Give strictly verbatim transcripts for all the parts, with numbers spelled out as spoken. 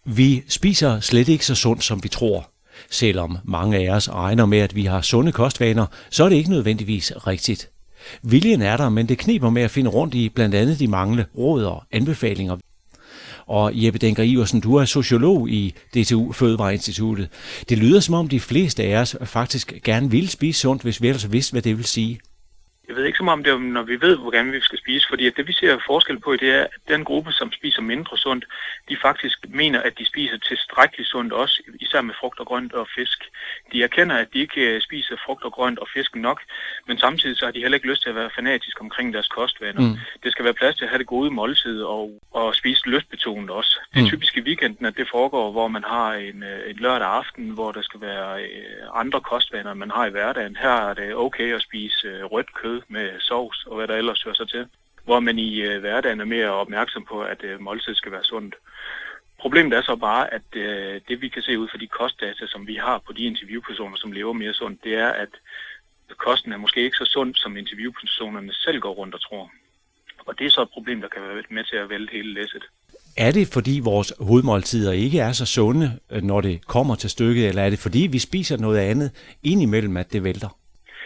Vi spiser slet ikke så sundt, som vi tror. Selvom mange af os regner med, at vi har sunde kostvaner, så er det ikke nødvendigvis rigtigt. Viljen er der, men det kniber med at finde rundt i blandt andet de manglende råd og anbefalinger. Og Jeppe Denker Iversen, du er sociolog i D T U Fødevareinstituttet. Det lyder som om de fleste af os faktisk gerne vil spise sundt, hvis vi ellers vidste, hvad det vil sige. Jeg ved ikke så meget om det, når vi ved, hvordan vi skal spise, fordi det vi ser forskel på, det er, at den gruppe, som spiser mindre sundt, de faktisk mener, at de spiser tilstrækkeligt sundt også, især med frugt og grønt og fisk. De erkender, at de ikke spiser frugt og grønt og fisk nok, men samtidig så har de heller ikke lyst til at være fanatiske omkring deres kostvaner. Mm. Det skal være plads til at have det gode måltid og, og spise lystbetonet også. Det er mm. typisk i weekenden, at det foregår, hvor man har en, en lørdag aften, hvor der skal være andre kostvaner, end man har i hverdagen. Her er det okay at spise rødt kød med sovs og hvad der ellers hører sig til, hvor man i øh, hverdagen er mere opmærksom på, at øh, måltid skal være sundt. Problemet er så bare, at øh, det vi kan se ud fra de kostdata, som vi har på de interviewpersoner, som lever mere sundt, det er, at kosten er måske ikke så sund, som interviewpersonerne selv går rundt og tror. Og det er så et problem, der kan være med til at vælte hele læsset. Er det fordi vores hovedmåltider ikke er så sunde, når det kommer til stykket, eller er det fordi vi spiser noget andet indimellem, at det vælter?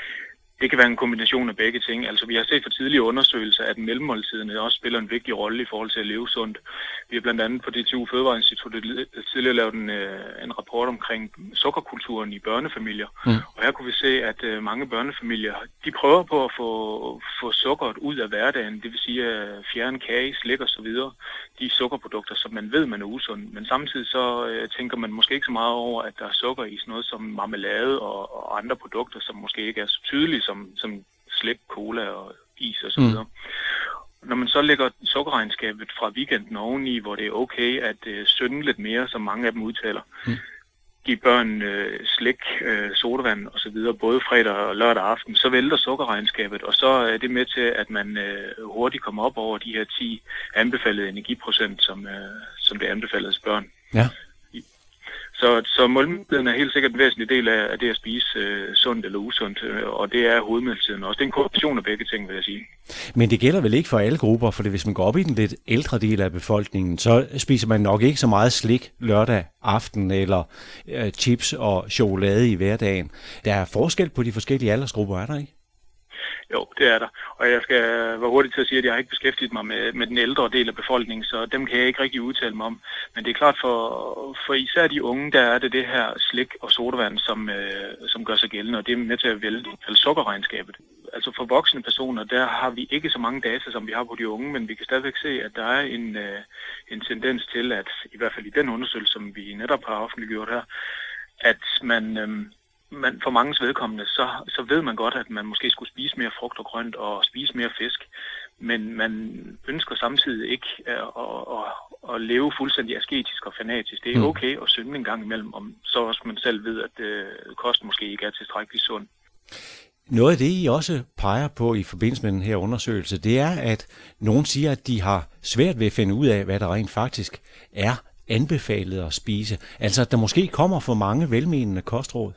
Det kan være en kombination af begge ting. Altså, vi har set fra tidligere undersøgelser, at mellemmåltiderne også spiller en vigtig rolle i forhold til at leve sundt. Vi har blandt andet på D T U Fødevareinstituttet tidligere lavet en, en rapport omkring sukkerkulturen i børnefamilier. Mm. Og her kunne vi se, at mange børnefamilier, de prøver på at få, få sukkeret ud af hverdagen. Det vil sige at fjerne kage, slik og så videre. De sukkerprodukter, som man ved, man er usund. Men samtidig så øh, tænker man måske ikke så meget over, at der er sukker i sådan noget som marmelade og, og andre produkter, som måske ikke er så tydelige som, som slik, cola og is og så videre. Mm. Når man så lægger sukkerregnskabet fra weekenden oveni, hvor det er okay at øh, synde lidt mere, som mange af dem udtaler, mm. give børn øh, slik, øh, sodavand og så videre, både fredag og lørdag aften, så vælter sukkerregnskabet, og så er det med til, at man øh, hurtigt kommer op over de her ti anbefalede energiprocent, som, øh, som det anbefalede børn. Ja. Så, så måltiden er helt sikkert en væsentlig del af, af det at spise øh, sundt eller usundt, øh, og det er hovedmåltiden også. Det er en kombination af begge ting, vil jeg sige. Men det gælder vel ikke for alle grupper, for hvis man går op i den lidt ældre del af befolkningen, så spiser man nok ikke så meget slik lørdag aften eller øh, chips og chokolade i hverdagen. Der er forskel på de forskellige aldersgrupper, er der ikke? Jo, det er der. Og jeg skal være hurtig til at sige, at jeg har ikke beskæftiget mig med, med den ældre del af befolkningen, så dem kan jeg ikke rigtig udtale mig om. Men det er klart, for, for især de unge, der er det det her slik og sodavand, som, øh, som gør sig gældende, og det er med til at vælte altså sukkerregnskabet. Altså for voksne personer, der har vi ikke så mange data, som vi har på de unge, men vi kan stadigvæk se, at der er en, øh, en tendens til, at i hvert fald i den undersøgelse, som vi netop har offentliggjort her, at man... Øh, Men for manges vedkommende, så, så ved man godt, at man måske skulle spise mere frugt og grønt og spise mere fisk, men man ønsker samtidig ikke at, at, at, at leve fuldstændig asketisk og fanatisk. Det er okay at synge en gang imellem, om så også man selv ved, at uh, kost måske ikke er tilstrækkeligt sund. Noget af det, I også peger på i forbindelse med den her undersøgelse, det er, at nogen siger, at de har svært ved at finde ud af, hvad der rent faktisk er anbefalet at spise. Altså, at der måske kommer for mange velmenende kostråd.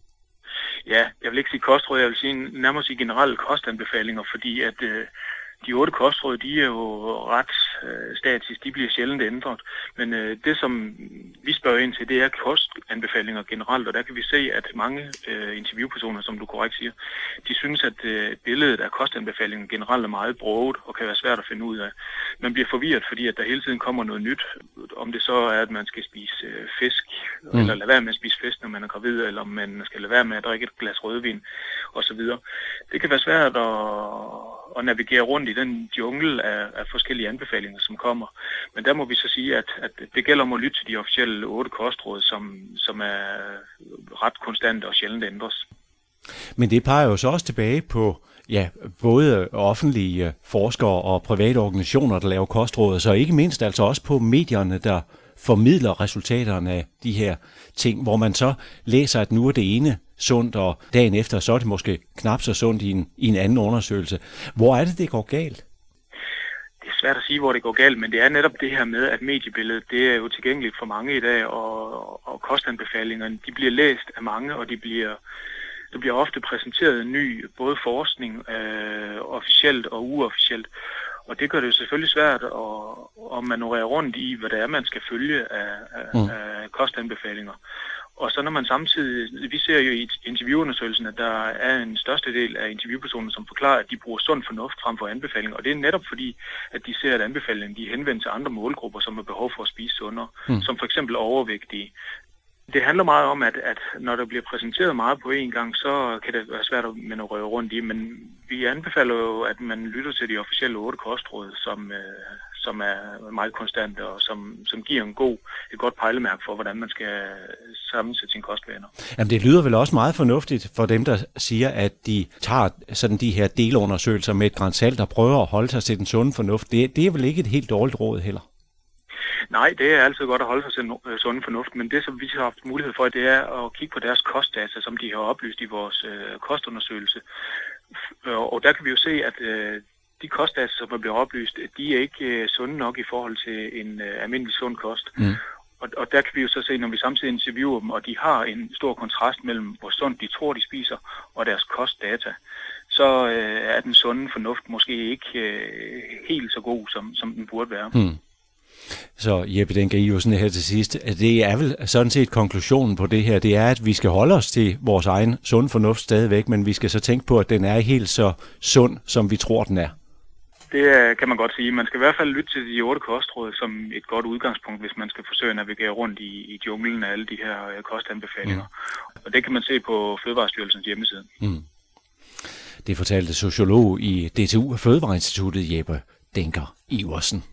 Ja, jeg vil ikke sige kostråd, jeg vil sige nærmest sige generelle kostanbefalinger, fordi at øh, de otte kostråd, de er jo ret øh, statisk, de bliver sjældent ændret. Men øh, det, som vi spørger ind til, det er kostanbefalinger generelt, og der kan vi se, at mange øh, interviewpersoner, som du korrekt siger, de synes, at øh, billedet af kostanbefalinger generelt er meget broget og kan være svært at finde ud af. Man bliver forvirret, fordi at der hele tiden kommer noget nyt, om det så er, at man skal spise øh, fisk, mm. eller lade være med at spise fisk, når man er gravid, eller om man skal lade være med at drikke et glas rødvin, osv. Det kan være svært at og navigere rundt i den jungle af, af forskellige anbefalinger, som kommer. Men der må vi så sige, at, at det gælder om at lytte til de officielle otte kostråd, som, som er ret konstante og sjældent ændres. Men det peger jo så også tilbage på ja, både offentlige forskere og private organisationer, der laver kostråd, så ikke mindst altså også på medierne, der formidler resultaterne af de her ting, hvor man så læser, at nu er det ene sundt, og dagen efter, så er det måske knap så sundt i en, i en anden undersøgelse. Hvor er det, det går galt? Det er svært at sige, hvor det går galt, men det er netop det her med, at mediebilledet, det er jo tilgængeligt for mange i dag, og, og kostanbefalingerne, de bliver læst af mange, og de bliver, der bliver ofte præsenteret ny, både forskning, øh, officielt og uofficielt. Og det gør det jo selvfølgelig svært at, at manøvrere rundt i, hvad det er, man skal følge af, af, mm. af kostanbefalinger. Og så når man samtidig, vi ser jo i interviewundersøgelsen, at der er en største del af interviewpersoner, som forklarer, at de bruger sund fornuft frem for anbefalinger. Og det er netop fordi, at de ser, at anbefalingen de er henvendt til andre målgrupper, som har behov for at spise sundere, mm. som for eksempel overvægtige. Det handler meget om, at, at når der bliver præsenteret meget på én gang, så kan det være svært at manøvrere rundt i, men vi anbefaler jo, at man lytter til de officielle otte kostråd, som, øh, som er meget konstante og som, som giver en god, et godt pejlemærke for, hvordan man skal sammensætte sine kostvaner. Jamen det lyder vel også meget fornuftigt for dem, der siger, at de tager sådan de her delundersøgelser med et gran salt og prøver at holde sig til den sunde fornuft. Det, det er vel ikke et helt dårligt råd heller? Nej, det er altid godt at holde sig til sund fornuft, men det, som vi har haft mulighed for, det er at kigge på deres kostdata, som de har oplyst i vores øh, kostundersøgelse. Og der kan vi jo se, at øh, de kostdata, som er blevet oplyst, de er ikke øh, sunde nok i forhold til en øh, almindelig sund kost. Mm. Og, og der kan vi jo så se, når vi samtidig interviewer dem, og de har en stor kontrast mellem, hvor sundt de tror, de spiser, og deres kostdata, så øh, er den sunde fornuft måske ikke øh, helt så god, som, som den burde være. Mm. Så Jeppe Denker Iversen her til sidst, det er vel sådan set konklusionen på det her, det er, at vi skal holde os til vores egen sund fornuft stadigvæk, men vi skal så tænke på, at den er helt så sund, som vi tror, den er. Det kan man godt sige. Man skal i hvert fald lytte til de otte kostråd som et godt udgangspunkt, hvis man skal forsøge at navigere rundt i, i junglen af alle de her kostanbefalinger. Mm. Og det kan man se på Fødevarestyrelsens hjemmeside. Mm. Det fortalte sociolog i D T U Fødevareinstituttet Jeppe Denker Iversen.